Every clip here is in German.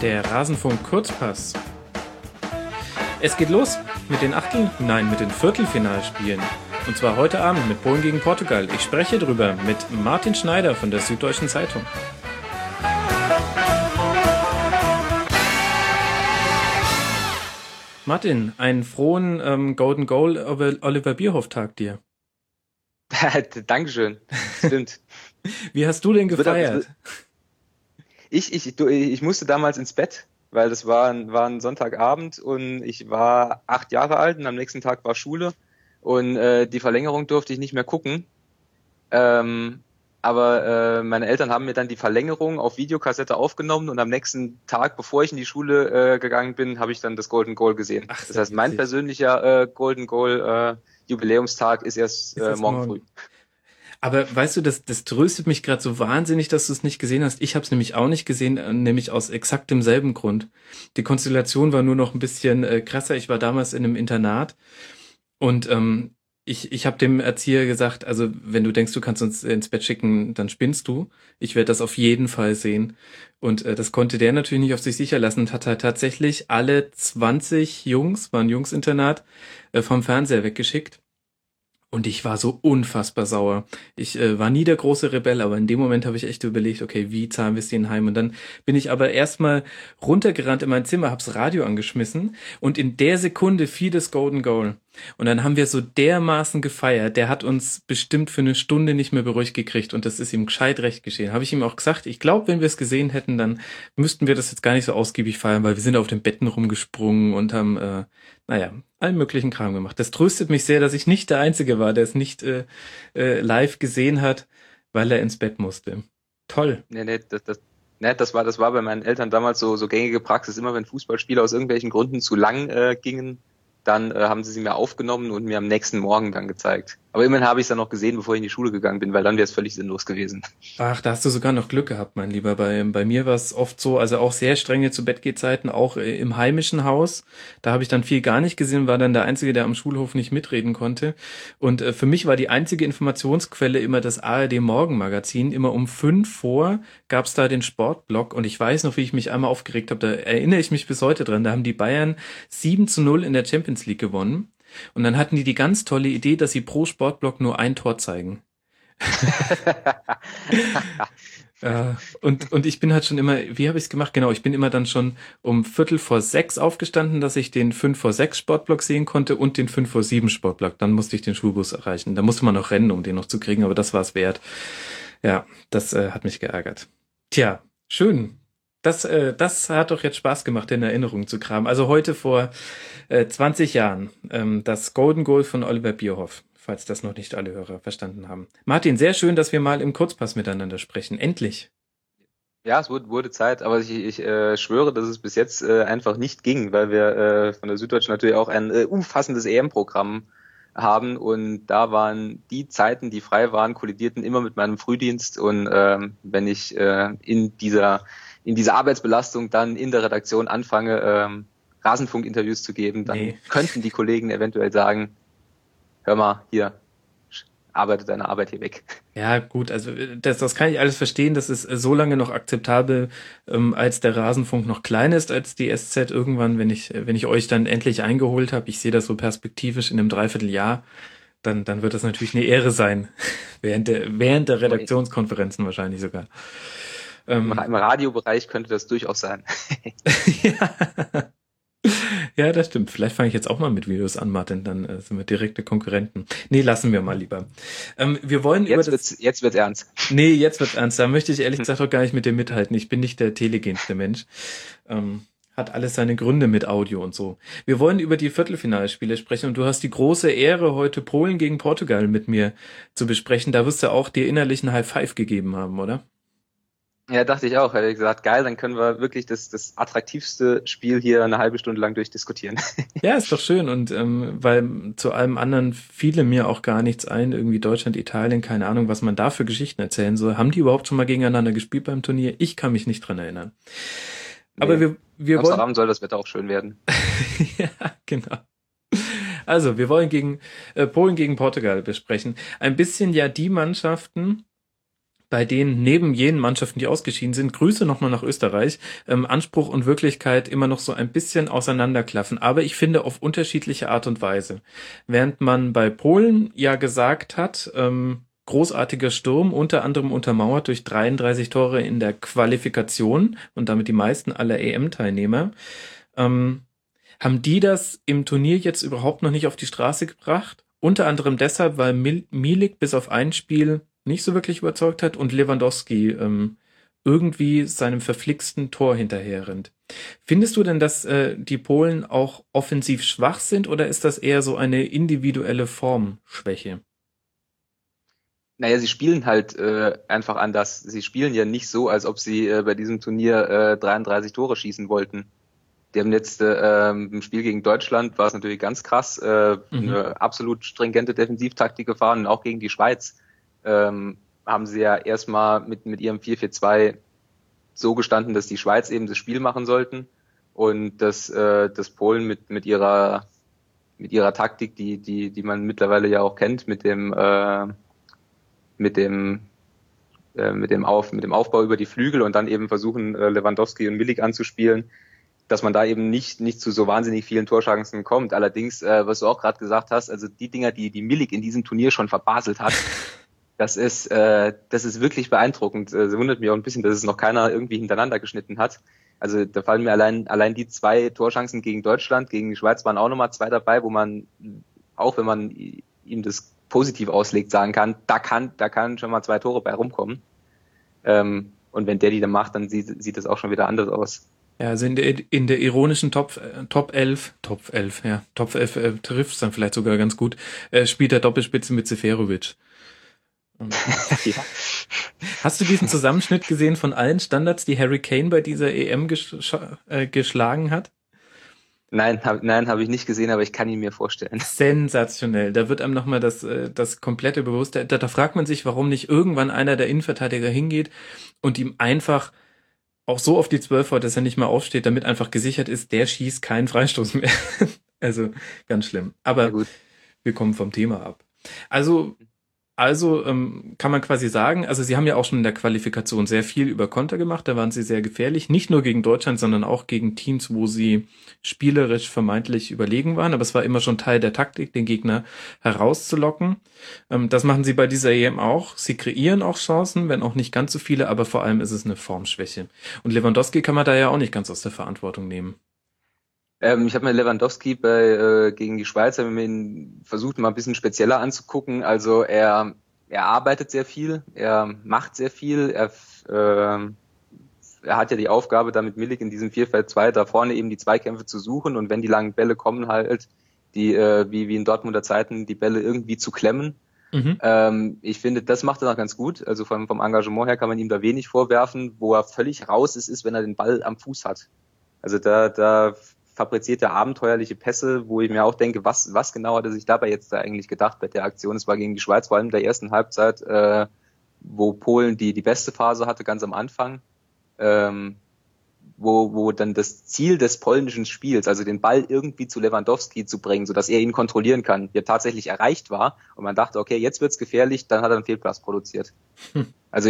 Der Rasenfunk Kurzpass. Es geht los mit den mit den Viertelfinalspielen. Und zwar heute Abend mit Polen gegen Portugal. Ich spreche drüber mit Martin Schneider von der Süddeutschen Zeitung. Martin, einen frohen Golden Goal Oliver Bierhoff-Tag dir. Dankeschön. Stimmt. Wie hast du den gefeiert? Ich musste damals ins Bett, weil das war ein Sonntagabend und ich war 8 Jahre alt und am nächsten Tag war Schule und die Verlängerung durfte ich nicht mehr gucken. Aber meine Eltern haben mir dann die Verlängerung auf Videokassette aufgenommen und am nächsten Tag, bevor ich in die Schule gegangen bin, habe ich dann das Golden Goal gesehen. Ach, das heißt, mein persönlicher Golden Goal Jubiläumstag ist erst morgen früh. Aber weißt du, das tröstet mich gerade so wahnsinnig, dass du es nicht gesehen hast. Ich habe es nämlich auch nicht gesehen, nämlich aus exakt demselben Grund. Die Konstellation war nur noch ein bisschen krasser. Ich war damals in einem Internat und ich habe dem Erzieher gesagt, also wenn du denkst, du kannst uns ins Bett schicken, dann spinnst du. Ich werde das auf jeden Fall sehen. Und das konnte der natürlich nicht auf sich sicher lassen und hat halt tatsächlich alle 20 Jungs, war ein Jungsinternat, vom Fernseher weggeschickt. Und ich war so unfassbar sauer. Ich war nie der große Rebell, aber in dem Moment habe ich echt überlegt, okay, wie zahlen wir es denen heim? Und dann bin ich aber erstmal runtergerannt in mein Zimmer, hab's Radio angeschmissen und in der Sekunde fiel das Golden Goal. Und dann haben wir so dermaßen gefeiert, der hat uns bestimmt für eine Stunde nicht mehr beruhigt gekriegt und das ist ihm gescheit recht geschehen. Habe ich ihm auch gesagt, ich glaube, wenn wir es gesehen hätten, dann müssten wir das jetzt gar nicht so ausgiebig feiern, weil wir sind auf den Betten rumgesprungen und haben, allen möglichen Kram gemacht. Das tröstet mich sehr, dass ich nicht der Einzige war, der es nicht live gesehen hat, weil er ins Bett musste. Toll. Nee, das war bei meinen Eltern damals so gängige Praxis. Immer wenn Fußballspiele aus irgendwelchen Gründen zu lang gingen, dann haben sie mir aufgenommen und mir am nächsten Morgen dann gezeigt. Aber immerhin habe ich es dann noch gesehen, bevor ich in die Schule gegangen bin, weil dann wäre es völlig sinnlos gewesen. Ach, da hast du sogar noch Glück gehabt, mein Lieber. Bei mir war es oft so, also auch sehr strenge Zu-Bett-Geh-Zeiten, auch im heimischen Haus. Da habe ich dann viel gar nicht gesehen, war dann der Einzige, der am Schulhof nicht mitreden konnte. Und für mich war die einzige Informationsquelle immer das ARD-Morgenmagazin. Immer um 5 vor gab es da den Sportblock und ich weiß noch, wie ich mich einmal aufgeregt habe. Da erinnere ich mich bis heute dran. Da haben die Bayern 7-0 in der Champions League gewonnen. Und dann hatten die ganz tolle Idee, dass sie pro Sportblock nur ein Tor zeigen. Und ich bin halt schon immer, wie habe ich es gemacht? Genau, ich bin immer dann schon um 5:45 aufgestanden, dass ich den 5:06 Sportblock sehen konnte und den 5:07 Sportblock. Dann musste ich den Schulbus erreichen. Da musste man noch rennen, um den noch zu kriegen, aber das war es wert. Ja, das hat mich geärgert. Tja, schön. Das hat doch jetzt Spaß gemacht, in Erinnerung zu kramen. Also heute vor 20 Jahren das Golden Goal von Oliver Bierhoff, falls das noch nicht alle Hörer verstanden haben. Martin, sehr schön, dass wir mal im Kurzpass miteinander sprechen. Endlich. Ja, es wurde Zeit, aber ich schwöre, dass es bis jetzt einfach nicht ging, weil wir von der Süddeutschen natürlich auch ein umfassendes EM-Programm haben und da waren die Zeiten, die frei waren, kollidierten immer mit meinem Frühdienst und wenn ich in dieser Arbeitsbelastung dann in der Redaktion anfange, Rasenfunk-Interviews zu geben, dann könnten die Kollegen eventuell sagen, hör mal, hier, arbeite deine Arbeit hier weg. Ja, gut, also das kann ich alles verstehen, das ist so lange noch akzeptabel, als der Rasenfunk noch klein ist, als die SZ irgendwann, wenn ich euch dann endlich eingeholt habe, ich sehe das so perspektivisch in einem Dreivierteljahr, dann wird das natürlich eine Ehre sein, während der Redaktionskonferenzen wahrscheinlich sogar. Im Radiobereich könnte das durchaus sein. Ja, das stimmt. Vielleicht fange ich jetzt auch mal mit Videos an, Martin. Dann sind wir direkte Konkurrenten. Nee, lassen wir mal lieber. Wir wollen jetzt wird's ernst. Nee, jetzt wird's ernst. Da möchte ich ehrlich gesagt auch gar nicht mit dir mithalten. Ich bin nicht der telegenste Mensch. Hat alles seine Gründe mit Audio und so. Wir wollen über die Viertelfinalspiele sprechen und du hast die große Ehre, heute Polen gegen Portugal mit mir zu besprechen. Da wirst du auch dir innerlich einen High Five gegeben haben, oder? Ja, dachte ich auch. Hätte ich gesagt, geil, dann können wir wirklich das attraktivste Spiel hier eine halbe Stunde lang durchdiskutieren. Ja, ist doch schön und weil zu allem anderen fiele mir auch gar nichts ein, irgendwie Deutschland, Italien, keine Ahnung, was man da für Geschichten erzählen soll. Haben die überhaupt schon mal gegeneinander gespielt beim Turnier? Ich kann mich nicht dran erinnern. Aber wir wollen... Abend soll das Wetter auch schön werden. Ja, genau. Also, wir wollen Polen gegen Portugal besprechen. Ein bisschen ja die Mannschaften, bei denen neben jenen Mannschaften, die ausgeschieden sind, Grüße nochmal nach Österreich, Anspruch und Wirklichkeit immer noch so ein bisschen auseinanderklaffen. Aber ich finde auf unterschiedliche Art und Weise. Während man bei Polen ja gesagt hat, großartiger Sturm, unter anderem untermauert durch 33 Tore in der Qualifikation und damit die meisten aller EM-Teilnehmer, haben die das im Turnier jetzt überhaupt noch nicht auf die Straße gebracht. Unter anderem deshalb, weil Milik bis auf ein Spiel nicht so wirklich überzeugt hat und Lewandowski irgendwie seinem verflixten Tor hinterherrennt. Findest du denn, dass die Polen auch offensiv schwach sind oder ist das eher so eine individuelle Formschwäche? Naja, sie spielen halt einfach anders. Sie spielen ja nicht so, als ob sie bei diesem Turnier 33 Tore schießen wollten. Die haben jetzt im Spiel gegen Deutschland war es natürlich ganz krass, eine absolut stringente Defensivtaktik gefahren und auch gegen die Schweiz haben sie ja erstmal mit ihrem 4-4-2 so gestanden, dass die Schweiz eben das Spiel machen sollten und dass Polen mit ihrer Taktik, die man mittlerweile ja auch kennt, mit dem Aufbau über die Flügel und dann eben versuchen Lewandowski und Milik anzuspielen, dass man da eben nicht zu so wahnsinnig vielen Torchancen kommt. Allerdings, was du auch gerade gesagt hast, also die Dinger, die Milik in diesem Turnier schon verbaselt hat, das ist wirklich beeindruckend. Es wundert mich auch ein bisschen, dass es noch keiner irgendwie hintereinander geschnitten hat. Also da fallen mir allein die 2 Torchancen gegen Deutschland, gegen die Schweiz waren auch nochmal 2 dabei, wo man, auch wenn man ihm das positiv auslegt, sagen kann, da kann schon mal 2 Tore bei rumkommen. Und wenn der die dann macht, dann sieht das auch schon wieder anders aus. Ja, also in der ironischen Top 11 trifft es dann vielleicht sogar ganz gut, spielt der Doppelspitze mit Seferovic. Ja. Hast du diesen Zusammenschnitt gesehen von allen Standards, die Harry Kane bei dieser EM geschlagen hat? Nein, habe ich nicht gesehen, aber ich kann ihn mir vorstellen. Sensationell. Da wird einem nochmal das komplette bewusst. Da fragt man sich, warum nicht irgendwann einer der Innenverteidiger hingeht und ihm einfach auch so auf die 12 haut, dass er nicht mehr aufsteht, damit einfach gesichert ist, der schießt keinen Freistoß mehr. Also ganz schlimm. Aber wir kommen vom Thema ab. Also kann man quasi sagen, also sie haben ja auch schon in der Qualifikation sehr viel über Konter gemacht, da waren sie sehr gefährlich, nicht nur gegen Deutschland, sondern auch gegen Teams, wo sie spielerisch vermeintlich überlegen waren, aber es war immer schon Teil der Taktik, den Gegner herauszulocken. Das machen sie bei dieser EM auch, sie kreieren auch Chancen, wenn auch nicht ganz so viele, aber vor allem ist es eine Formschwäche. Und Lewandowski kann man da ja auch nicht ganz aus der Verantwortung nehmen. Ich habe mir Lewandowski gegen die Schweiz versucht, mal ein bisschen spezieller anzugucken. Also er arbeitet sehr viel, er macht sehr viel, er hat ja die Aufgabe, da mit Milik in diesem 4-4-2 da vorne eben die Zweikämpfe zu suchen und wenn die langen Bälle kommen halt, wie in Dortmunder Zeiten, die Bälle irgendwie zu klemmen. Ich finde, das macht er noch ganz gut. Also vom Engagement her kann man ihm da wenig vorwerfen. Wo er völlig raus ist, wenn er den Ball am Fuß hat. Also da fabriziert er abenteuerliche Pässe, wo ich mir auch denke, was genau hat er sich dabei jetzt da eigentlich gedacht bei der Aktion? Es war gegen die Schweiz, vor allem in der ersten Halbzeit, wo Polen die beste Phase hatte, ganz am Anfang, wo dann das Ziel des polnischen Spiels, also den Ball irgendwie zu Lewandowski zu bringen, sodass er ihn kontrollieren kann, ja tatsächlich erreicht war und man dachte, okay, jetzt wird's gefährlich, dann hat er einen Fehlpass produziert. Also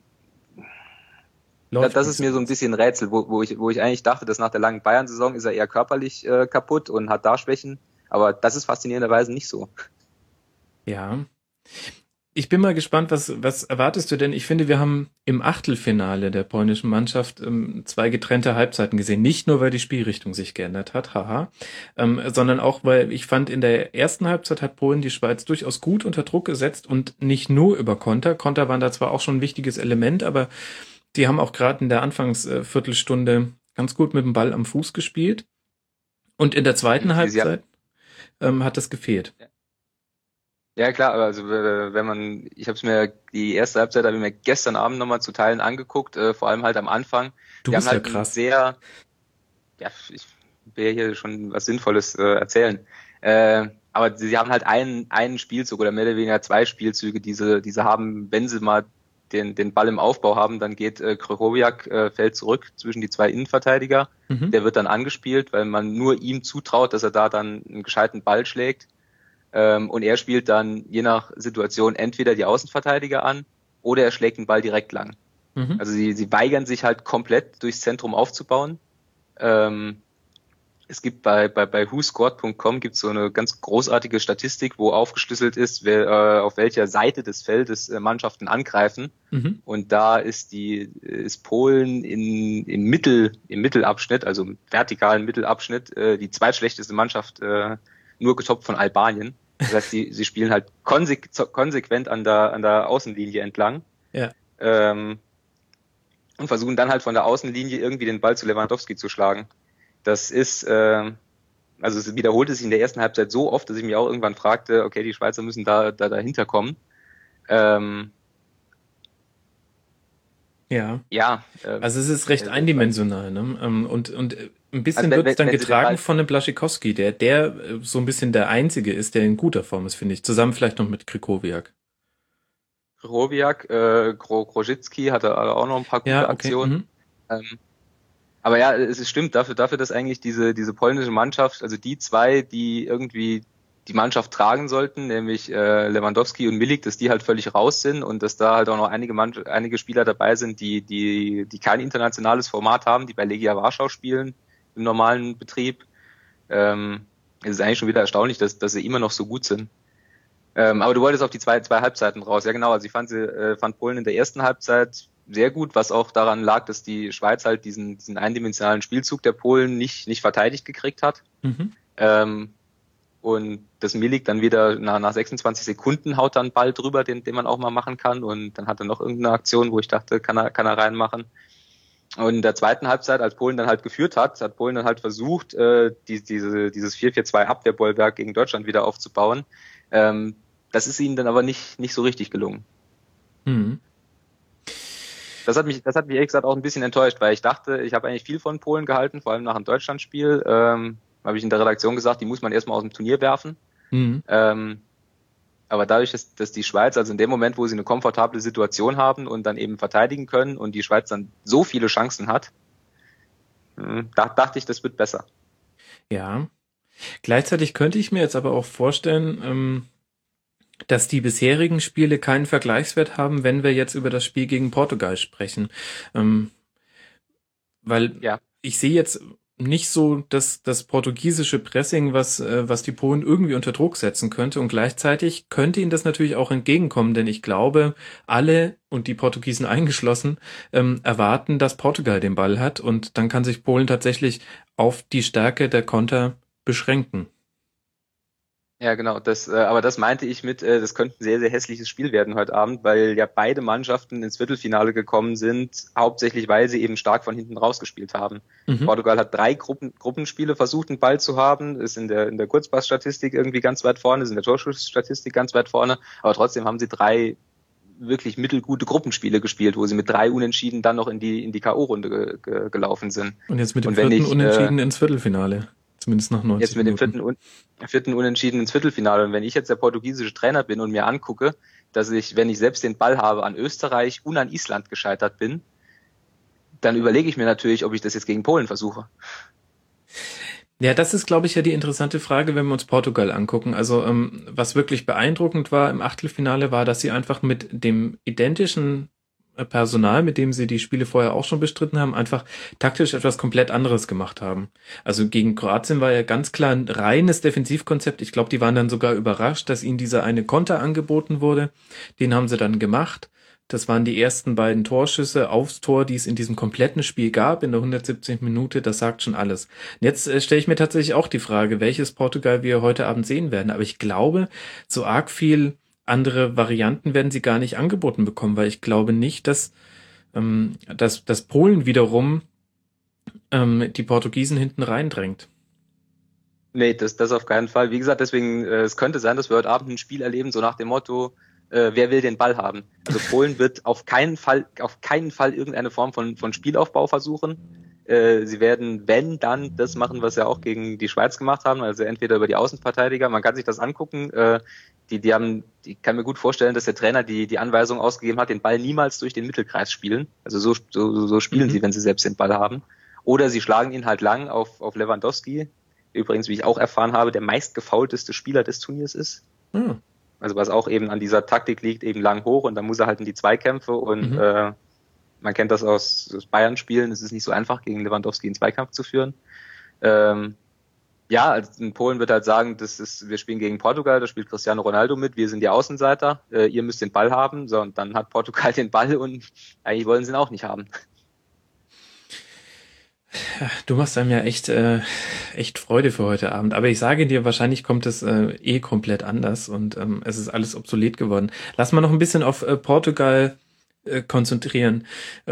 das ist mir so ein bisschen ein Rätsel, wo ich eigentlich dachte, dass nach der langen Bayern-Saison ist er eher körperlich kaputt und hat da Schwächen, aber das ist faszinierenderweise nicht so. Ja, ich bin mal gespannt, was erwartest du denn? Ich finde, wir haben im Achtelfinale der polnischen Mannschaft 2 getrennte Halbzeiten gesehen. Nicht nur, weil die Spielrichtung sich geändert hat, sondern auch, weil ich fand, in der ersten Halbzeit hat Polen die Schweiz durchaus gut unter Druck gesetzt und nicht nur über Konter. Konter waren da zwar auch schon ein wichtiges Element, aber die haben auch gerade in der Anfangsviertelstunde ganz gut mit dem Ball am Fuß gespielt. Und in der zweiten Halbzeit hat das gefehlt. Ja klar, also ich habe es mir, die erste Halbzeit habe ich mir gestern Abend nochmal zu Teilen angeguckt, vor allem halt am Anfang. Du bist halt krass. Ich will ja hier schon was Sinnvolles erzählen. Aber sie haben halt einen Spielzug oder mehr oder weniger 2 Spielzüge, diese haben, wenn sie mal den Ball im Aufbau haben, dann geht Krychowiak fällt zurück zwischen die 2 Innenverteidiger. Der wird dann angespielt, weil man nur ihm zutraut, dass er da dann einen gescheiten Ball schlägt. Und er spielt dann je nach Situation entweder die Außenverteidiger an oder er schlägt den Ball direkt lang. Mhm. Also sie weigern sich halt komplett durchs Zentrum aufzubauen. Es gibt bei whoscored.com gibt es so eine ganz großartige Statistik, wo aufgeschlüsselt ist, auf welcher Seite des Feldes Mannschaften angreifen. Mhm. Und da ist Polen im Mittelabschnitt, also im vertikalen Mittelabschnitt, die zweitschlechteste Mannschaft, nur getoppt von Albanien. Das heißt, sie spielen halt konsequent an der Außenlinie entlang. Ja. Und versuchen dann halt von der Außenlinie irgendwie den Ball zu Lewandowski zu schlagen. Das ist, also es wiederholte sich in der ersten Halbzeit so oft, dass ich mich auch irgendwann fragte, okay, die Schweizer müssen da dahinter kommen. Ja. Ja. Also es ist recht eindimensional, ne? Und ein bisschen also wird es dann wenn getragen von dem Blaschikowski, der so ein bisschen der Einzige ist, der in guter Form ist, finde ich. Zusammen vielleicht noch mit Krychowiak. Krychowiak, Grosicki hatte auch noch ein paar gute Ja, okay. Aktionen. Aber ja, es stimmt, dafür, dass eigentlich diese polnische Mannschaft, also die zwei, die irgendwie die Mannschaft tragen sollten, nämlich Lewandowski und Milik, dass die halt völlig raus sind und dass da halt auch noch einige Spieler dabei sind, die kein internationales Format haben, die bei Legia Warschau spielen im normalen Betrieb. Es ist eigentlich schon wieder erstaunlich, dass sie immer noch so gut sind. Aber du wolltest auf die zwei Halbzeiten raus. Ja genau, also ich fand Polen in der ersten Halbzeit sehr gut, was auch daran lag, dass die Schweiz halt diesen eindimensionalen Spielzug der Polen nicht verteidigt gekriegt hat. Mhm. Und das Milik dann wieder nach 26 Sekunden haut dann Ball drüber, den man auch mal machen kann. Und dann hat er noch irgendeine Aktion, wo ich dachte, kann er reinmachen. Und in der zweiten Halbzeit, als Polen dann halt geführt hat Polen dann halt versucht, dieses 4-4-2 Abwehrbollwerk gegen Deutschland wieder aufzubauen. Das ist ihnen dann aber nicht so richtig gelungen. Mhm. Das hat mich ehrlich gesagt auch ein bisschen enttäuscht, weil ich dachte, ich habe eigentlich viel von Polen gehalten, vor allem nach einem Deutschlandspiel. Habe ich in der Redaktion gesagt, die muss man erstmal aus dem Turnier werfen. Mhm. Aber dadurch, dass die Schweiz, also in dem Moment, wo sie eine komfortable Situation haben und dann eben verteidigen können und die Schweiz dann so viele Chancen hat, dachte ich, das wird besser. Ja. Gleichzeitig könnte ich mir jetzt aber auch vorstellen, dass die bisherigen Spiele keinen Vergleichswert haben, wenn wir jetzt über das Spiel gegen Portugal sprechen. Weil ich sehe jetzt nicht so das portugiesische Pressing, was die Polen irgendwie unter Druck setzen könnte. Und gleichzeitig könnte ihnen das natürlich auch entgegenkommen, denn ich glaube, alle, und die Portugiesen eingeschlossen, erwarten, dass Portugal den Ball hat. Und dann kann sich Polen tatsächlich auf die Stärke der Konter beschränken. Ja, genau. Aber das meinte ich mit, das könnte ein sehr, sehr hässliches Spiel werden heute Abend, weil ja beide Mannschaften ins Viertelfinale gekommen sind, hauptsächlich weil sie eben stark von hinten rausgespielt haben. Mhm. Portugal hat 3 Gruppenspiele versucht, einen Ball zu haben, ist in der Kurzpassstatistik irgendwie ganz weit vorne, ist in der Torschussstatistik ganz weit vorne, aber trotzdem haben sie 3 wirklich mittelgute Gruppenspiele gespielt, wo sie mit 3 Unentschieden dann noch in die K.O.-Runde gelaufen sind. Und jetzt mit dem vierten Unentschieden ins Viertelfinale. Zumindest nach 90 Jetzt mit dem vierten Unentschieden ins Viertelfinale. Und wenn ich jetzt der portugiesische Trainer bin und mir angucke, dass ich, wenn ich selbst den Ball habe, an Österreich und an Island gescheitert bin, dann überlege ich mir natürlich, ob ich das jetzt gegen Polen versuche. Ja, das ist, glaube ich, ja die interessante Frage, wenn wir uns Portugal angucken. Also was wirklich beeindruckend war im Achtelfinale, war, dass sie einfach mit dem identischen Personal, mit dem sie die Spiele vorher auch schon bestritten haben, einfach taktisch etwas komplett anderes gemacht haben. Also gegen Kroatien war ja ganz klar ein reines Defensivkonzept. Ich glaube, die waren dann sogar überrascht, dass ihnen dieser eine Konter angeboten wurde. Den haben sie dann gemacht. Das waren die ersten beiden Torschüsse aufs Tor, die es in diesem kompletten Spiel gab, in der 170. Minute. Das sagt schon alles. Und jetzt stelle ich mir tatsächlich auch die Frage, welches Portugal wir heute Abend sehen werden. Aber ich glaube, so arg viel andere Varianten werden sie gar nicht angeboten bekommen, weil ich glaube nicht, dass Polen wiederum die Portugiesen hinten reindrängt. Nee, das auf keinen Fall. Wie gesagt, deswegen, es könnte sein, dass wir heute Abend ein Spiel erleben, so nach dem Motto, wer will den Ball haben? Also Polen wird auf keinen Fall irgendeine Form von Spielaufbau versuchen. Sie werden, wenn, dann das machen, was sie auch gegen die Schweiz gemacht haben, also entweder über die Außenverteidiger, man kann sich das angucken, ich kann mir gut vorstellen, dass der Trainer die Anweisung ausgegeben hat, den Ball niemals durch den Mittelkreis spielen. Also so spielen sie, wenn sie selbst den Ball haben. Oder sie schlagen ihn halt lang auf Lewandowski, übrigens, wie ich auch erfahren habe, der meistgefoulteste Spieler des Turniers ist. Also was auch eben an dieser Taktik liegt, eben lang hoch und dann muss er halt in die Zweikämpfe und man kennt das aus Bayern-Spielen, es ist nicht so einfach, gegen Lewandowski einen Zweikampf zu führen. Ja, also in Polen wird halt sagen, wir spielen gegen Portugal, da spielt Cristiano Ronaldo mit, wir sind die Außenseiter, ihr müsst den Ball haben, so, und dann hat Portugal den Ball und eigentlich wollen sie ihn auch nicht haben. Du machst einem ja echt Freude für heute Abend. Aber ich sage dir, wahrscheinlich kommt es komplett anders und es ist alles obsolet geworden. Lass mal noch ein bisschen auf Portugal konzentrieren.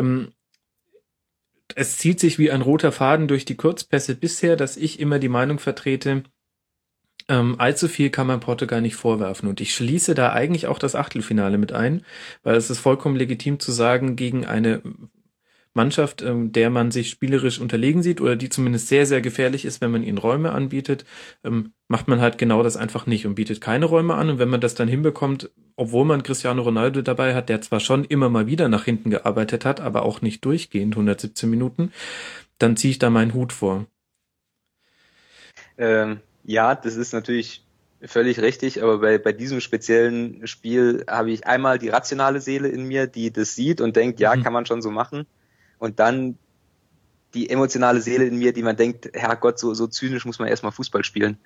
Es zieht sich wie ein roter Faden durch die Kurzpässe bisher, dass ich immer die Meinung vertrete, allzu viel kann man Portugal nicht vorwerfen. Und ich schließe da eigentlich auch das Achtelfinale mit ein, weil es ist vollkommen legitim zu sagen, gegen eine Mannschaft, der man sich spielerisch unterlegen sieht oder die zumindest sehr, sehr gefährlich ist, wenn man ihnen Räume anbietet, macht man halt genau das einfach nicht und bietet keine Räume an. Und wenn man das dann hinbekommt, obwohl man Cristiano Ronaldo dabei hat, der zwar schon immer mal wieder nach hinten gearbeitet hat, aber auch nicht durchgehend 117 Minuten, dann ziehe ich da meinen Hut vor. Ja, das ist natürlich völlig richtig, aber bei diesem speziellen Spiel habe ich einmal die rationale Seele in mir, die das sieht und denkt, ja, kann man schon so machen. Und dann die emotionale Seele in mir, die man denkt, Herrgott, so zynisch muss man erstmal Fußball spielen.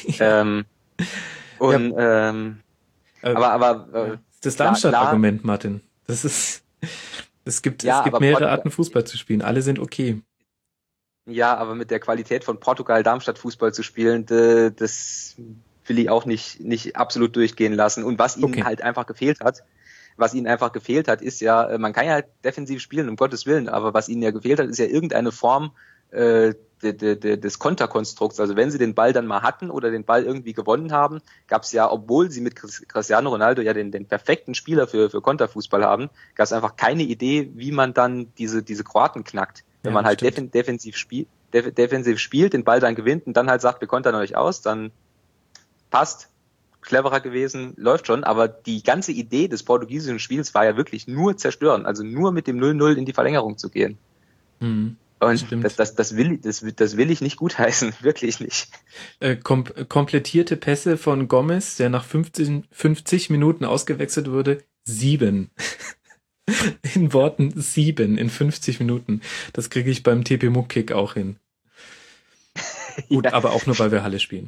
Das Darmstadt-Argument, Martin. Es gibt mehrere Arten, Fußball zu spielen. Alle sind okay. Ja, aber mit der Qualität von Portugal Darmstadt Fußball zu spielen, das will ich auch nicht absolut durchgehen lassen. Und was ihnen halt einfach gefehlt hat, ist ja, man kann ja halt defensiv spielen, um Gottes Willen, aber was ihnen ja gefehlt hat, ist ja irgendeine Form des Konterkonstrukts. Also wenn sie den Ball dann mal hatten oder den Ball irgendwie gewonnen haben, gab es ja, obwohl sie mit Cristiano Ronaldo ja den perfekten Spieler für Konterfußball haben, gab es einfach keine Idee, wie man dann diese Kroaten knackt. Wenn man halt defensiv spielt, den Ball dann gewinnt und dann halt sagt, wir kontern euch aus, dann passt. Cleverer gewesen, läuft schon, aber die ganze Idee des portugiesischen Spiels war ja wirklich nur zerstören, also nur mit dem 0-0 in die Verlängerung zu gehen. Und das will ich nicht gutheißen, wirklich nicht. Komplettierte Pässe von Gomez, der nach 50 Minuten ausgewechselt wurde, 7. In Worten 7 in 50 Minuten. Das kriege ich beim TP Muck-Kick auch hin. Gut, ja. Aber auch nur, weil wir Halle spielen.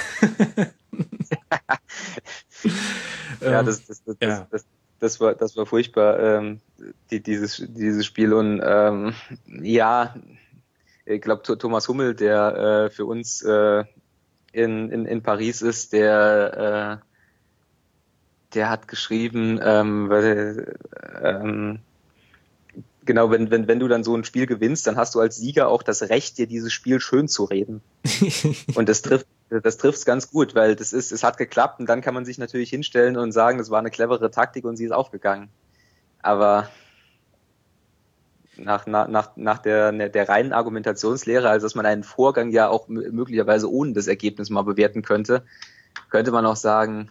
Ja, das war furchtbar, dieses Spiel und ja, ich glaube Thomas Hummel, der für uns in Paris ist, der hat geschrieben, genau, wenn du dann so ein Spiel gewinnst, dann hast du als Sieger auch das Recht, dir dieses Spiel schön zu reden. Und das trifft's ganz gut, weil es hat geklappt und dann kann man sich natürlich hinstellen und sagen, das war eine clevere Taktik und sie ist aufgegangen. Aber nach der reinen Argumentationslehre, also dass man einen Vorgang ja auch möglicherweise ohne das Ergebnis mal bewerten könnte man auch sagen,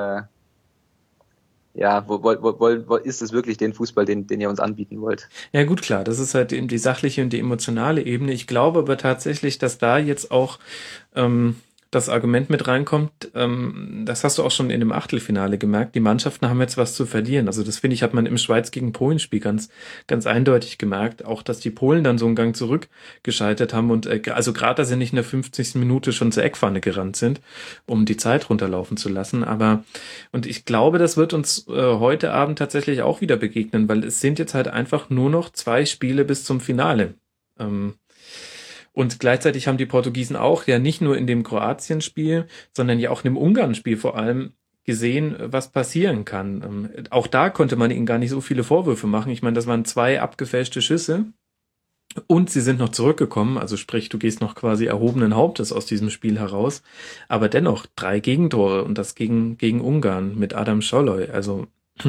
ja, ist es wirklich den Fußball, den ihr uns anbieten wollt? Ja gut, klar, das ist halt eben die sachliche und die emotionale Ebene. Ich glaube aber tatsächlich, dass da jetzt auch das Argument mit reinkommt, das hast du auch schon in dem Achtelfinale gemerkt, die Mannschaften haben jetzt was zu verlieren. Also das finde ich, hat man im Schweiz gegen Polen-Spiel ganz eindeutig gemerkt, auch dass die Polen dann so einen Gang zurückgeschaltet haben und also gerade, dass sie nicht in der 50. Minute schon zur Eckpfanne gerannt sind, um die Zeit runterlaufen zu lassen. Und ich glaube, das wird uns heute Abend tatsächlich auch wieder begegnen, weil es sind jetzt halt einfach nur noch 2 Spiele bis zum Finale. Und gleichzeitig haben die Portugiesen auch ja nicht nur in dem Kroatien-Spiel, sondern ja auch in dem Ungarn-Spiel vor allem gesehen, was passieren kann. Auch da konnte man ihnen gar nicht so viele Vorwürfe machen. Ich meine, das waren 2 abgefälschte Schüsse und sie sind noch zurückgekommen. Also sprich, du gehst noch quasi erhobenen Hauptes aus diesem Spiel heraus. Aber dennoch 3 Gegentore und das gegen Ungarn mit Adam Scholloy. Also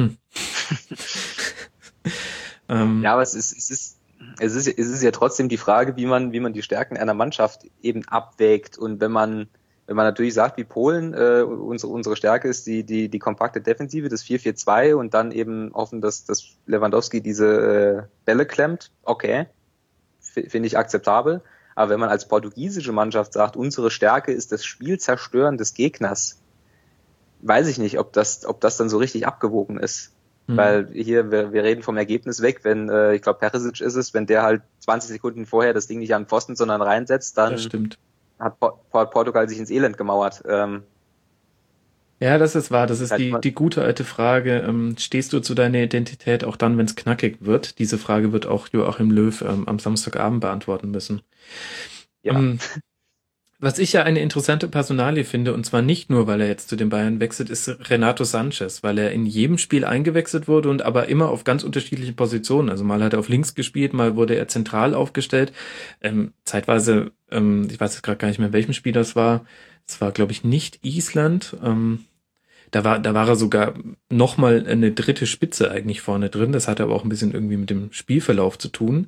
ja, aber es ist ja trotzdem die Frage, wie man die Stärken einer Mannschaft eben abwägt. Und wenn man natürlich sagt, wie Polen, unsere Stärke ist die kompakte Defensive, das 4-4-2 und dann eben hoffen, dass Lewandowski diese Bälle klemmt, okay, finde ich akzeptabel. Aber wenn man als portugiesische Mannschaft sagt, unsere Stärke ist das Spielzerstören des Gegners, weiß ich nicht, ob das dann so richtig abgewogen ist. Weil hier, wir reden vom Ergebnis weg, wenn, ich glaube, Perisic ist es, wenn der halt 20 Sekunden vorher das Ding nicht an den Pfosten, sondern reinsetzt, dann hat Portugal sich ins Elend gemauert. Ja, das ist wahr. Das ist die gute alte Frage. Stehst du zu deiner Identität auch dann, wenn es knackig wird? Diese Frage wird auch Joachim Löw am Samstagabend beantworten müssen. Ja. Was ich ja eine interessante Personalie finde, und zwar nicht nur, weil er jetzt zu den Bayern wechselt, ist Renato Sanchez, weil er in jedem Spiel eingewechselt wurde und aber immer auf ganz unterschiedlichen Positionen. Also mal hat er auf links gespielt, mal wurde er zentral aufgestellt. Zeitweise, ich weiß jetzt gerade gar nicht mehr, in welchem Spiel das war. Es war, glaube ich, nicht Island. Da war er sogar nochmal eine dritte Spitze eigentlich vorne drin. Das hatte aber auch ein bisschen irgendwie mit dem Spielverlauf zu tun.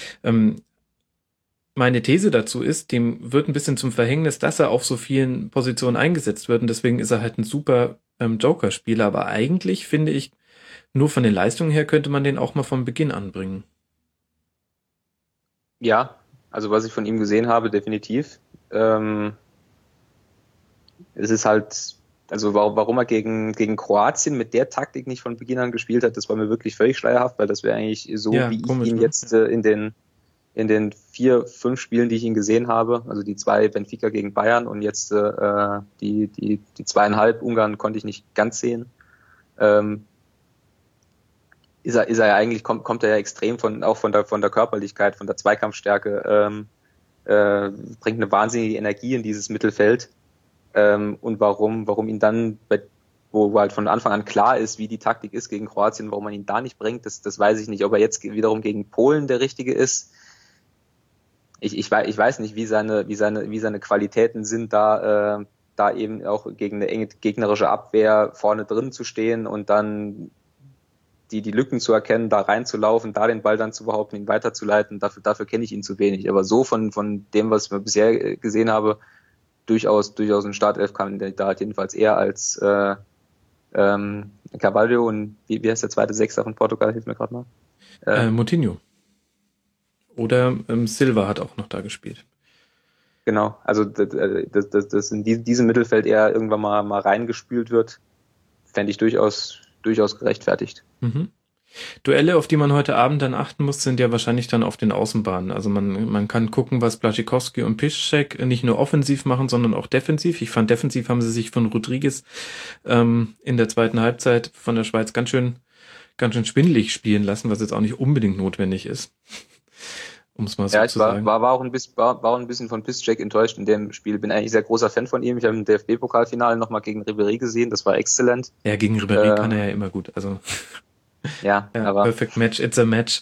Meine These dazu ist, dem wird ein bisschen zum Verhängnis, dass er auf so vielen Positionen eingesetzt wird und deswegen ist er halt ein super Joker-Spieler, aber eigentlich finde ich, nur von den Leistungen her könnte man den auch mal von Beginn anbringen. Ja, also was ich von ihm gesehen habe, definitiv. Es ist halt, also warum er gegen Kroatien mit der Taktik nicht von Beginn an gespielt hat, das war mir wirklich völlig schleierhaft, weil das wäre eigentlich so, ja, wie komisch, ich ihn jetzt in den 4-5 Spielen, die ich ihn gesehen habe, also die 2 Benfica gegen Bayern und jetzt die 2,5 Ungarn konnte ich nicht ganz sehen, ist er ja eigentlich, kommt er ja extrem von der Körperlichkeit, von der Zweikampfstärke, bringt eine wahnsinnige Energie in dieses Mittelfeld, und warum ihn dann, wo halt von Anfang an klar ist, wie die Taktik ist gegen Kroatien, warum man ihn da nicht bringt, das weiß ich nicht. Ob er jetzt wiederum gegen Polen der Richtige ist, ich weiß nicht, wie seine Qualitäten sind, da eben auch gegen eine enge gegnerische Abwehr vorne drin zu stehen und dann die Lücken zu erkennen, da reinzulaufen, da den Ball dann zu behaupten, ihn weiterzuleiten. Dafür kenne ich ihn zu wenig. Aber so von dem, was ich bisher gesehen habe, durchaus ein Startelf-Kandidat, jedenfalls eher als Carvalho und wie heißt der zweite Sechser von Portugal? Hilf mir gerade mal. Moutinho. Oder Silva hat auch noch da gespielt. Genau, also das in diesem Mittelfeld eher irgendwann mal reingespült wird, fände ich durchaus gerechtfertigt. Mhm. Duelle, auf die man heute Abend dann achten muss, sind ja wahrscheinlich dann auf den Außenbahnen. Also man kann gucken, was Błaszczykowski und Piszczek nicht nur offensiv machen, sondern auch defensiv. Ich fand, defensiv haben sie sich von Rodriguez in der zweiten Halbzeit von der Schweiz ganz schön schwindelig spielen lassen, was jetzt auch nicht unbedingt notwendig ist. Um es mal so zu sagen. War auch ein bisschen von Piszczek enttäuscht in dem Spiel. Bin eigentlich sehr großer Fan von ihm. Ich habe im DFB-Pokalfinale nochmal gegen Ribéry gesehen. Das war exzellent. Ja, gegen Ribéry kann er ja immer gut. Also ja, aber perfect match, it's a match.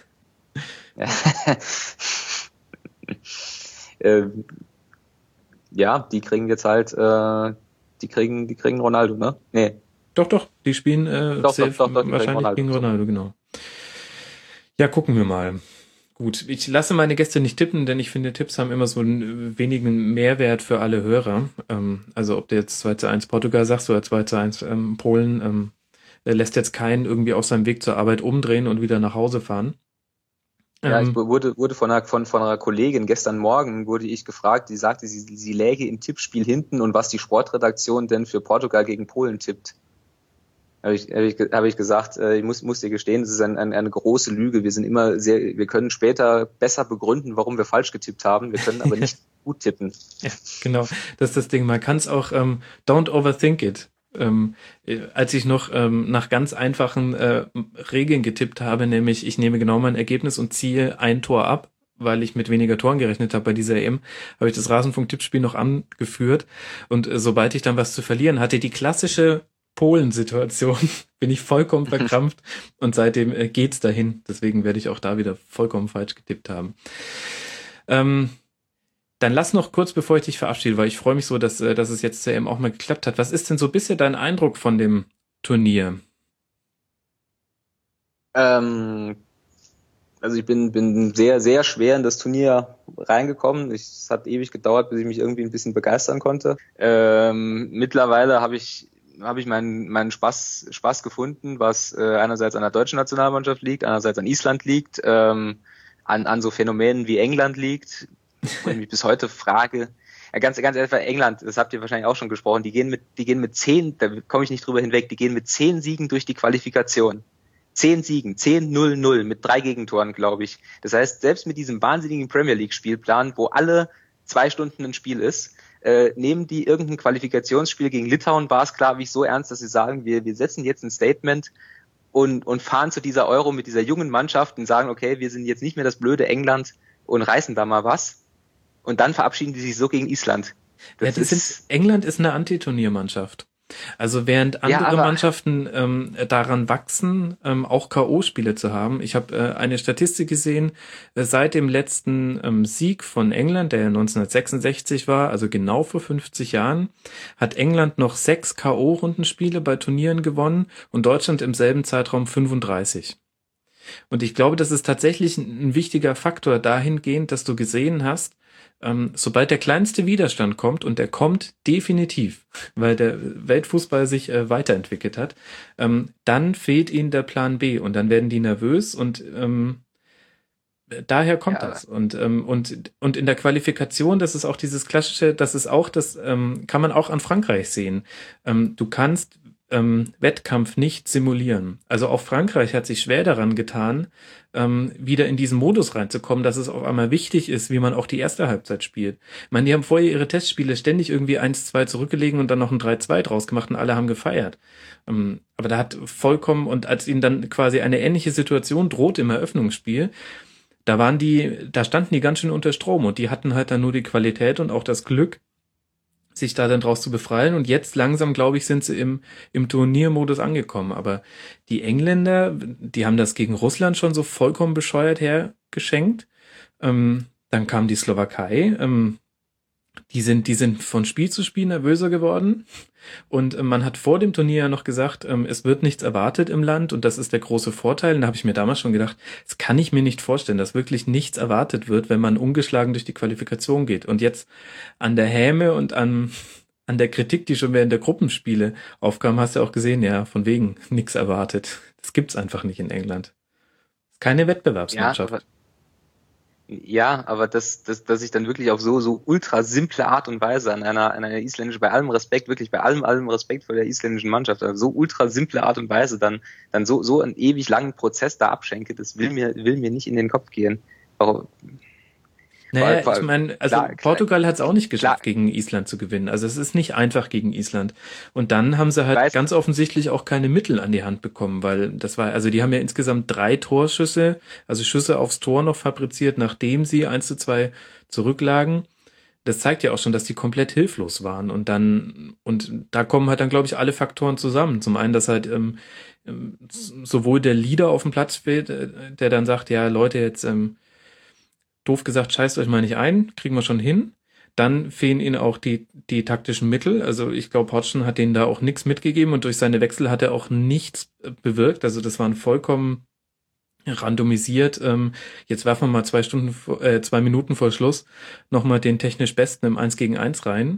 Ja, die kriegen jetzt halt, die kriegen Ronaldo, ne? Nee. Doch, die spielen wahrscheinlich gegen Ronaldo, genau. Ja, gucken wir mal. Gut, ich lasse meine Gäste nicht tippen, denn ich finde, Tipps haben immer so einen wenigen Mehrwert für alle Hörer. Also ob du jetzt 2:1 Portugal sagst oder 2:1 Polen, lässt jetzt keinen irgendwie auf seinem Weg zur Arbeit umdrehen und wieder nach Hause fahren. Ja, ich wurde von einer Kollegin gestern Morgen wurde ich gefragt, die sagte, sie läge im Tippspiel hinten und was die Sportredaktion denn für Portugal gegen Polen tippt. Habe ich gesagt, ich muss dir gestehen, das ist eine große Lüge. Wir können später besser begründen, warum wir falsch getippt haben. Wir können aber nicht gut tippen. Ja, genau. Das ist das Ding. Man kann es auch, don't overthink it. Als ich noch nach ganz einfachen Regeln getippt habe, nämlich ich nehme genau mein Ergebnis und ziehe ein Tor ab, weil ich mit weniger Toren gerechnet habe bei dieser EM, habe ich das Rasenfunk-Tippspiel noch angeführt und sobald ich dann was zu verlieren hatte, die klassische Polen-Situation, bin ich vollkommen verkrampft und seitdem geht's dahin. Deswegen werde ich auch da wieder vollkommen falsch getippt haben. Dann lass noch kurz, bevor ich dich verabschiede, weil ich freue mich so, dass es jetzt zur EM auch mal geklappt hat. Was ist denn so bisher dein Eindruck von dem Turnier? Also ich bin sehr, sehr schwer in das Turnier reingekommen. Es hat ewig gedauert, bis ich mich irgendwie ein bisschen begeistern konnte. Mittlerweile habe ich meinen Spaß gefunden, was einerseits an der deutschen Nationalmannschaft liegt, andererseits an Island liegt, an so Phänomenen wie England liegt, wo ich mich bis heute frage. ganz einfach England, das habt ihr wahrscheinlich auch schon gesprochen, die gehen mit 10, da komme ich nicht drüber hinweg, die gehen mit 10 Siegen durch die Qualifikation. 10 Siegen, 10-0-0 mit 3 Gegentoren, glaube ich. Das heißt, selbst mit diesem wahnsinnigen Premier League Spielplan, wo alle 2 Stunden ein Spiel ist, nehmen die irgendein Qualifikationsspiel gegen Litauen, war es klar, wie ich so ernst, dass sie sagen, wir setzen jetzt ein Statement und fahren zu dieser Euro mit dieser jungen Mannschaft und sagen, okay, wir sind jetzt nicht mehr das blöde England und reißen da mal was. Und dann verabschieden die sich so gegen Island. England ist eine Antiturniermannschaft. Also während andere Mannschaften daran wachsen, auch K.O.-Spiele zu haben. Ich habe eine Statistik gesehen, seit dem letzten Sieg von England, der 1966 war, also genau vor 50 Jahren, hat England noch 6 K.O.-Rundenspiele bei Turnieren gewonnen und Deutschland im selben Zeitraum 35. Und ich glaube, das ist tatsächlich ein wichtiger Faktor dahingehend, dass du gesehen hast, sobald der kleinste Widerstand kommt, und der kommt definitiv, weil der Weltfußball sich weiterentwickelt hat, dann fehlt ihnen der Plan B und dann werden die nervös und daher kommt das. Und in der Qualifikation, das ist auch dieses klassische, das ist auch, das kann man auch an Frankreich sehen. Du kannst Wettkampf nicht simulieren. Also auch Frankreich hat sich schwer daran getan, wieder in diesen Modus reinzukommen, dass es auf einmal wichtig ist, wie man auch die erste Halbzeit spielt. Ich meine, die haben vorher ihre Testspiele ständig irgendwie 1-2 zurückgelegen und dann noch ein 3-2 draus gemacht und alle haben gefeiert. Aber da hat vollkommen, und als ihnen dann quasi eine ähnliche Situation droht im Eröffnungsspiel, da standen die ganz schön unter Strom und die hatten halt dann nur die Qualität und auch das Glück, sich da dann draus zu befreien. Und jetzt langsam, glaube ich, sind sie im Turniermodus angekommen. Aber die Engländer, die haben das gegen Russland schon so vollkommen bescheuert hergeschenkt. Dann kam die Slowakei. Die sind von Spiel zu Spiel nervöser geworden. Und man hat vor dem Turnier ja noch gesagt, es wird nichts erwartet im Land und das ist der große Vorteil. Und da habe ich mir damals schon gedacht, das kann ich mir nicht vorstellen, dass wirklich nichts erwartet wird, wenn man ungeschlagen durch die Qualifikation geht. Und jetzt an der Häme und an der Kritik, die schon während der Gruppenspiele aufkam, hast du auch gesehen, ja, von wegen nichts erwartet. Das gibt's einfach nicht in England. Keine Wettbewerbsmannschaft. Ja, aber dass ich dann wirklich auf so ultra simple Art und Weise an einer isländischen, bei allem Respekt, wirklich bei allem Respekt vor der isländischen Mannschaft, also so ultra simple Art und Weise dann so einen ewig langen Prozess da abschenke, das will mir nicht in den Kopf gehen. Warum? Naja, ich meine, also Portugal hat es auch nicht geschafft, gegen Island zu gewinnen. Also es ist nicht einfach gegen Island. Und dann haben sie halt ganz offensichtlich auch keine Mittel an die Hand bekommen, weil die haben ja insgesamt 3 Torschüsse, also Schüsse aufs Tor noch fabriziert, nachdem sie 1-2 zurücklagen. Das zeigt ja auch schon, dass die komplett hilflos waren. Und da kommen halt dann, glaube ich, alle Faktoren zusammen. Zum einen, dass halt sowohl der Leader auf dem Platz fehlt, der dann sagt, ja Leute, jetzt doof gesagt, scheißt euch mal nicht ein, kriegen wir schon hin. Dann fehlen ihnen auch die taktischen Mittel. Also ich glaube, Hodgson hat denen da auch nichts mitgegeben und durch seine Wechsel hat er auch nichts bewirkt. Also das waren vollkommen randomisiert. Jetzt werfen wir mal 2 Minuten vor Schluss nochmal den technisch Besten im 1-gegen-1 rein.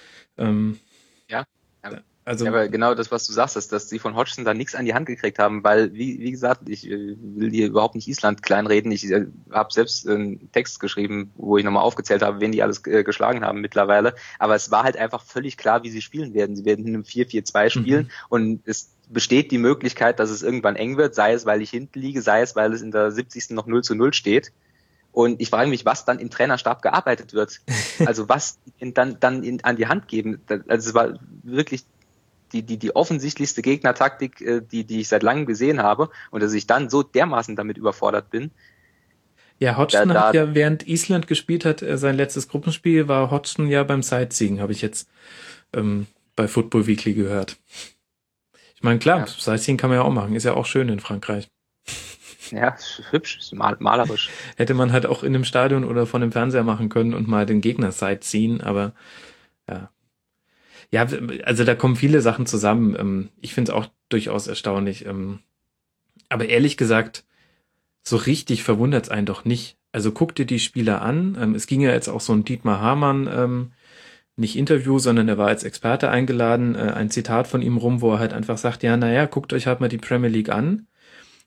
Also, ja, aber genau das, was du sagst, dass sie von Hodgson da nichts an die Hand gekriegt haben, weil, wie gesagt, ich will hier überhaupt nicht Island kleinreden. Ich habe selbst einen Text geschrieben, wo ich nochmal aufgezählt habe, wen die alles geschlagen haben mittlerweile. Aber es war halt einfach völlig klar, wie sie spielen werden. Sie werden in einem 4-4-2 spielen und es besteht die Möglichkeit, dass es irgendwann eng wird, sei es, weil ich hinten liege, sei es, weil es in der 70. noch 0-0 steht. Und ich frage mich, was dann im Trainerstab gearbeitet wird. Also was dann an die Hand geben. Also es war wirklich die offensichtlichste Gegnertaktik, die ich seit langem gesehen habe, und dass ich dann so dermaßen damit überfordert bin. Ja, Hodgson hat ja, während Island gespielt hat, sein letztes Gruppenspiel, war Hodgson ja beim Sightseeing, habe ich jetzt bei Football Weekly gehört. Ich meine, klar, Sightseeing kann man ja auch machen, ist ja auch schön in Frankreich. Ja, hübsch, malerisch. Hätte man halt auch in einem Stadion oder von dem Fernseher machen können und mal den Gegner sightseen, aber ja. Ja, also da kommen viele Sachen zusammen. Ich finde es auch durchaus erstaunlich. Aber ehrlich gesagt, so richtig verwundert es einen doch nicht. Also guck dir die Spieler an. Es ging ja jetzt auch so ein Dietmar Hamann, nicht Interview, sondern er war als Experte eingeladen. Ein Zitat von ihm rum, wo er halt einfach sagt, ja, naja, guckt euch halt mal die Premier League an.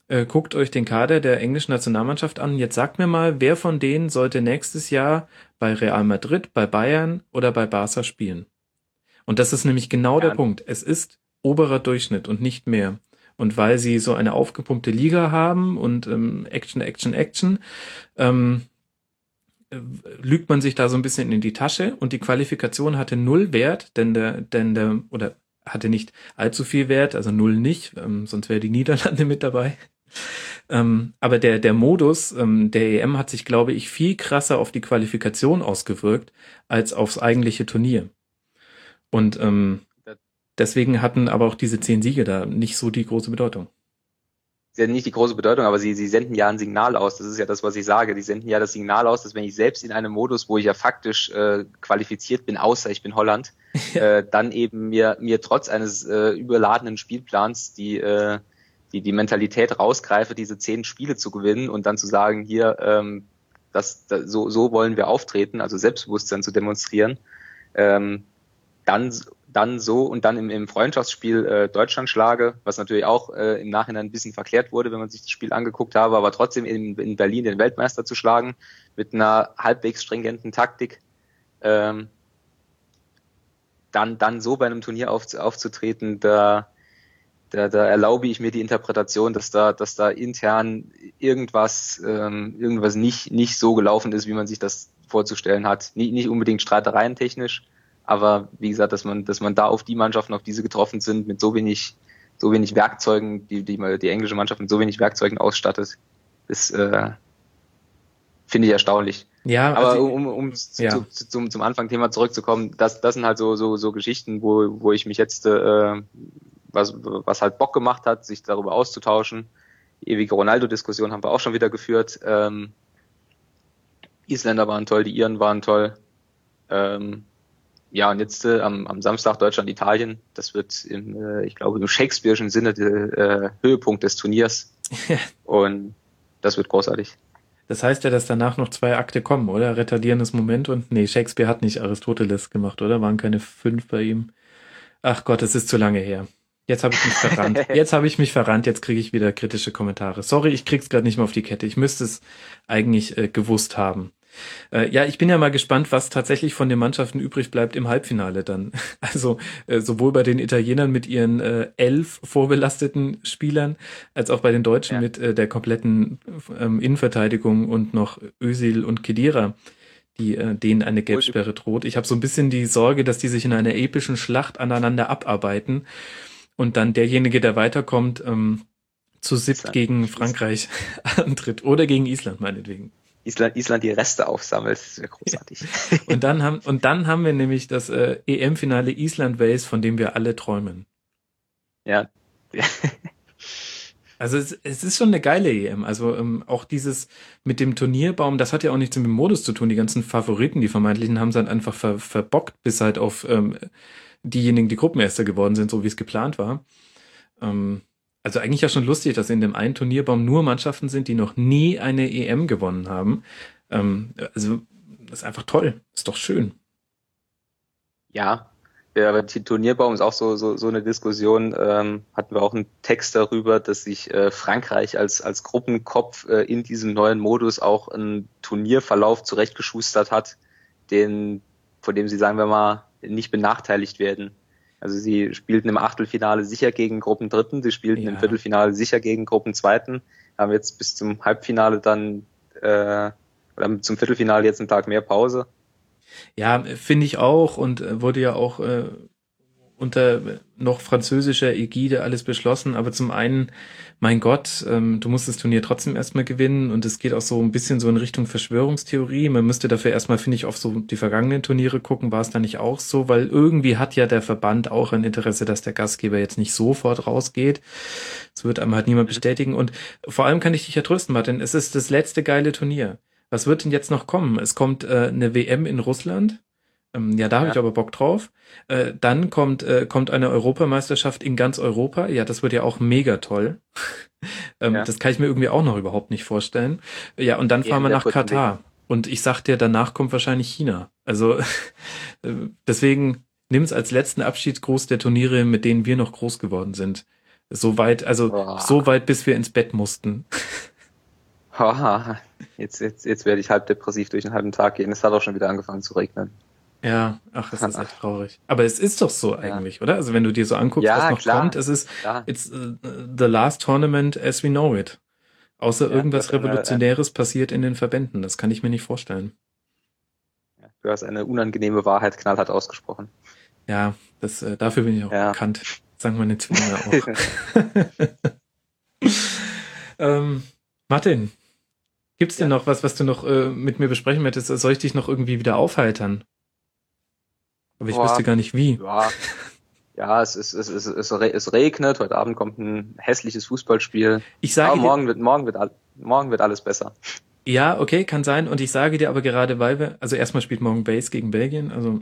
Guckt euch den Kader der englischen Nationalmannschaft an. Jetzt sagt mir mal, wer von denen sollte nächstes Jahr bei Real Madrid, bei Bayern oder bei Barca spielen? Und das ist nämlich genau der Ja, Punkt. Es ist oberer Durchschnitt und nicht mehr. Und weil sie so eine aufgepumpte Liga haben und Action, Action, Action, ähm, lügt man sich da so ein bisschen in die Tasche und die Qualifikation hatte null Wert, oder hatte nicht allzu viel Wert, also null nicht, sonst wäre die Niederlande mit dabei. Aber der Modus der EM hat sich, glaube ich, viel krasser auf die Qualifikation ausgewirkt als aufs eigentliche Turnier. Und deswegen hatten aber auch diese 10 Siege da nicht so die große Bedeutung. sie haben nicht die große Bedeutung, aber sie senden ja ein Signal aus. Das ist ja das, was ich sage. Die senden ja das Signal aus, dass wenn ich selbst in einem Modus, wo ich ja faktisch qualifiziert bin, außer ich bin Holland, dann eben mir trotz eines überladenen Spielplans die Mentalität rausgreife, diese 10 Spiele zu gewinnen und dann zu sagen, hier, so wollen wir auftreten, also Selbstbewusstsein zu demonstrieren, dann so und dann im Freundschaftsspiel Deutschland schlage, was natürlich auch im Nachhinein ein bisschen verklärt wurde, wenn man sich das Spiel angeguckt habe, aber trotzdem in Berlin den Weltmeister zu schlagen mit einer halbwegs stringenten Taktik, dann so bei einem Turnier aufzutreten, da erlaube ich mir die Interpretation, dass da intern irgendwas nicht so gelaufen ist, wie man sich das vorzustellen hat. Nicht unbedingt streitereien technisch, aber wie gesagt, dass man da auf die Mannschaften, auf diese getroffen sind, mit so wenig Werkzeugen, die englische Mannschaft mit so wenig Werkzeugen ausstattet, ist finde ich erstaunlich. Ja, Aber also, ja. zum Anfangsthema zurückzukommen, das sind halt so Geschichten, wo ich mich jetzt was halt Bock gemacht hat, sich darüber auszutauschen. Die ewige Ronaldo-Diskussion haben wir auch schon wieder geführt. Isländer waren toll, die Iren waren toll. Ja, und jetzt am Samstag Deutschland-Italien. Das wird ich glaube, im Shakespeare'schen Sinne der Höhepunkt des Turniers. Und das wird großartig. Das heißt ja, dass danach noch 2 Akte kommen, oder? Retardierendes Moment und, nee, Shakespeare hat nicht Aristoteles gemacht, oder? Waren keine 5 bei ihm. Ach Gott, es ist zu lange her. Jetzt habe ich mich verrannt. Jetzt kriege ich wieder kritische Kommentare. Sorry, ich krieg's gerade nicht mehr auf die Kette. Ich müsste es eigentlich gewusst haben. Ja, ich bin ja mal gespannt, was tatsächlich von den Mannschaften übrig bleibt im Halbfinale dann. Also sowohl bei den Italienern mit ihren 11 vorbelasteten Spielern, als auch bei den Deutschen mit der kompletten Innenverteidigung und noch Özil und Khedira, denen eine Gelbsperre droht. Ich habe so ein bisschen die Sorge, dass die sich in einer epischen Schlacht aneinander abarbeiten und dann derjenige, der weiterkommt, zu 7 gegen Frankreich antritt oder gegen Island meinetwegen. Island die Reste aufsammelt, das wäre großartig. Ja. Und dann haben wir nämlich das EM-Finale Island-Wales, von dem wir alle träumen. Ja. Also es ist schon eine geile EM. Also auch dieses mit dem Turnierbaum, das hat ja auch nichts mit dem Modus zu tun. Die ganzen Favoriten, die vermeintlichen, haben es halt einfach verbockt, bis halt auf diejenigen, die Gruppenerster geworden sind, so wie es geplant war. Also eigentlich ja schon lustig, dass in dem einen Turnierbaum nur Mannschaften sind, die noch nie eine EM gewonnen haben. Also das ist einfach toll. Ist doch schön. Ja, aber der Turnierbaum ist auch so eine Diskussion. Hatten wir auch einen Text darüber, dass sich Frankreich als Gruppenkopf in diesem neuen Modus auch einen Turnierverlauf zurechtgeschustert hat, von dem sie, sagen wir mal, nicht benachteiligt werden. Also sie spielten im Achtelfinale sicher gegen Gruppendritten, sie spielten im Viertelfinale sicher gegen Gruppenzweiten, haben jetzt bis zum Halbfinale dann oder zum Viertelfinale jetzt einen Tag mehr Pause. Ja, finde ich auch und wurde ja auch unter noch französischer Ägide alles beschlossen, aber zum einen, mein Gott, du musst das Turnier trotzdem erstmal gewinnen und es geht auch so ein bisschen so in Richtung Verschwörungstheorie. Man müsste dafür erstmal, finde ich, auf so die vergangenen Turniere gucken, war es da nicht auch so, weil irgendwie hat ja der Verband auch ein Interesse, dass der Gastgeber jetzt nicht sofort rausgeht. Das wird einem halt niemand bestätigen und vor allem kann ich dich ja trösten, Martin, es ist das letzte geile Turnier. Was wird denn jetzt noch kommen? Es kommt eine WM in Russland. Ja, da habe ich aber Bock drauf. Dann kommt eine Europameisterschaft in ganz Europa. Ja, das wird ja auch mega toll. Das kann ich mir irgendwie auch noch überhaupt nicht vorstellen. Ja, und dann fahren wir nach Katar. Und ich sag dir, danach kommt wahrscheinlich China. Also deswegen nimm's als letzten Abschiedsgruß der Turniere, mit denen wir noch groß geworden sind. So weit, so weit, bis wir ins Bett mussten. Jetzt werde ich halb depressiv durch einen halben Tag gehen. Es hat auch schon wieder angefangen zu regnen. Ja, es ist echt traurig. Aber es ist doch so eigentlich, oder? Also wenn du dir so anguckst, was noch kommt, es ist it's the last tournament as we know it. Außer irgendwas Revolutionäres passiert in den Verbänden. Das kann ich mir nicht vorstellen. Ja, du hast eine unangenehme Wahrheit knallhart ausgesprochen. Ja, dafür bin ich auch bekannt. Sagen meine Zwillinge auch. Martin, gibt's denn noch was du noch mit mir besprechen möchtest? Soll ich dich noch irgendwie wieder aufheitern? Aber ich wüsste gar nicht wie. Ja, es regnet. Heute Abend kommt ein hässliches Fußballspiel. Aber morgen wird alles besser. Ja, okay, kann sein. Und ich sage dir aber gerade, also erstmal spielt morgen Base gegen Belgien, also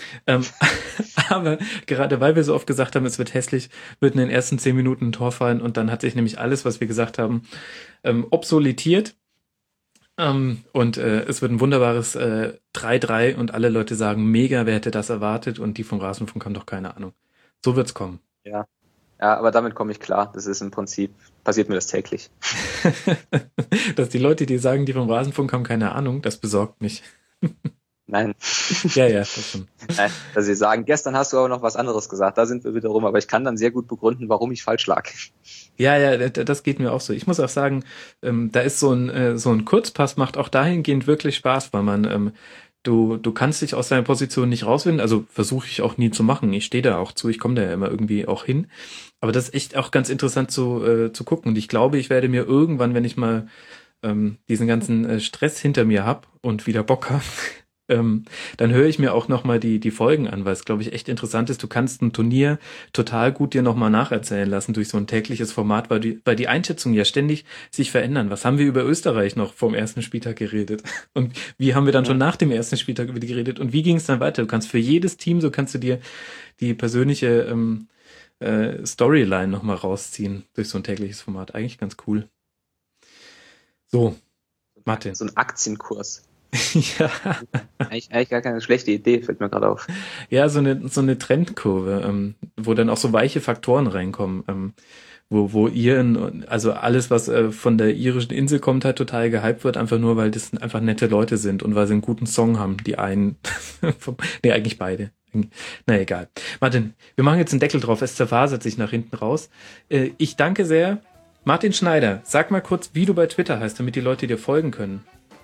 aber gerade weil wir so oft gesagt haben, es wird hässlich, wird in den ersten 10 Minuten ein Tor fallen und dann hat sich nämlich alles, was wir gesagt haben, obsoletiert. Und es wird ein wunderbares 3-3 und alle Leute sagen, mega, wer hätte das erwartet? Und die vom Rasenfunk haben doch keine Ahnung. So wird's kommen. Ja, aber damit komme ich klar. Das ist im Prinzip, passiert mir das täglich. Dass die Leute, die sagen, die vom Rasenfunk haben keine Ahnung, das besorgt mich. Nein. Ja, das stimmt. Nein, dass sie sagen, gestern hast du aber noch was anderes gesagt, da sind wir wieder rum, aber ich kann dann sehr gut begründen, warum ich falsch lag. Ja, das geht mir auch so. Ich muss auch sagen, da ist so ein Kurzpass macht auch dahingehend wirklich Spaß, weil man, du kannst dich aus deiner Position nicht rauswinden, also versuche ich auch nie zu machen. Ich stehe da auch zu, ich komme da ja immer irgendwie auch hin. Aber das ist echt auch ganz interessant zu gucken. Und ich glaube, ich werde mir irgendwann, wenn ich mal diesen ganzen Stress hinter mir hab und wieder Bock hab, dann höre ich mir auch nochmal die Folgen an, weil es, glaube ich, echt interessant ist. Du kannst ein Turnier total gut dir nochmal nacherzählen lassen durch so ein tägliches Format, weil die Einschätzungen ja ständig sich verändern. Was haben wir über Österreich noch vom ersten Spieltag geredet? Und wie haben wir dann schon nach dem ersten Spieltag über die geredet? Und wie ging es dann weiter? Du kannst für jedes Team, so kannst du dir die persönliche Storyline nochmal rausziehen durch so ein tägliches Format. Eigentlich ganz cool. So, Martin. So ein Aktienkurs. Ja. Eigentlich gar keine schlechte Idee, fällt mir gerade auf. Ja, so eine Trendkurve, wo dann auch so weiche Faktoren reinkommen, wo also alles, was von der irischen Insel kommt, halt total gehypt wird, einfach nur, weil das einfach nette Leute sind und weil sie einen guten Song haben, die einen, eigentlich beide. Na egal. Martin, wir machen jetzt einen Deckel drauf, es zerfasert sich nach hinten raus. Ich danke sehr. Martin Schneider, sag mal kurz, wie du bei Twitter heißt, damit die Leute dir folgen können.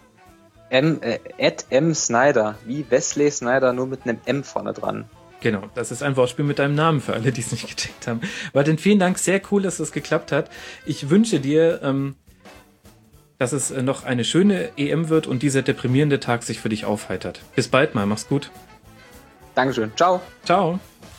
M. Snyder, wie Wesley Snyder, nur mit einem M vorne dran. Genau, das ist ein Wortspiel mit deinem Namen für alle, die es nicht gecheckt haben. Martin, vielen Dank, sehr cool, dass das geklappt hat. Ich wünsche dir, dass es noch eine schöne EM wird und dieser deprimierende Tag sich für dich aufheitert. Bis bald mal, mach's gut. Dankeschön, ciao. Ciao.